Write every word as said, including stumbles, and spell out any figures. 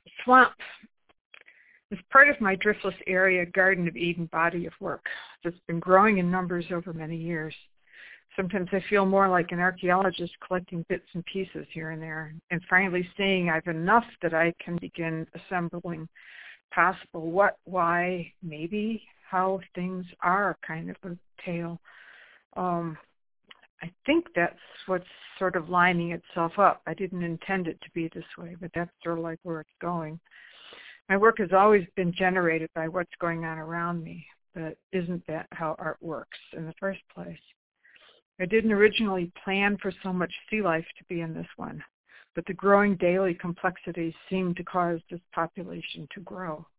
Swamp is part of my Driftless Area Garden of Eden body of work that's been growing in numbers over many years. Sometimes I feel more like an archaeologist collecting bits and pieces here and there, and finally seeing I've enough that I can begin assembling possible what, why, maybe, how things are kind of a tale. Um, I think that's what's sort of lining itself up. I didn't intend it to be this way, but that's sort of like where it's going. My work has always been generated by what's going on around me, but isn't that how art works in the first place? I didn't originally plan for so much sea life to be in this one, but the growing daily complexities seem to cause this population to grow.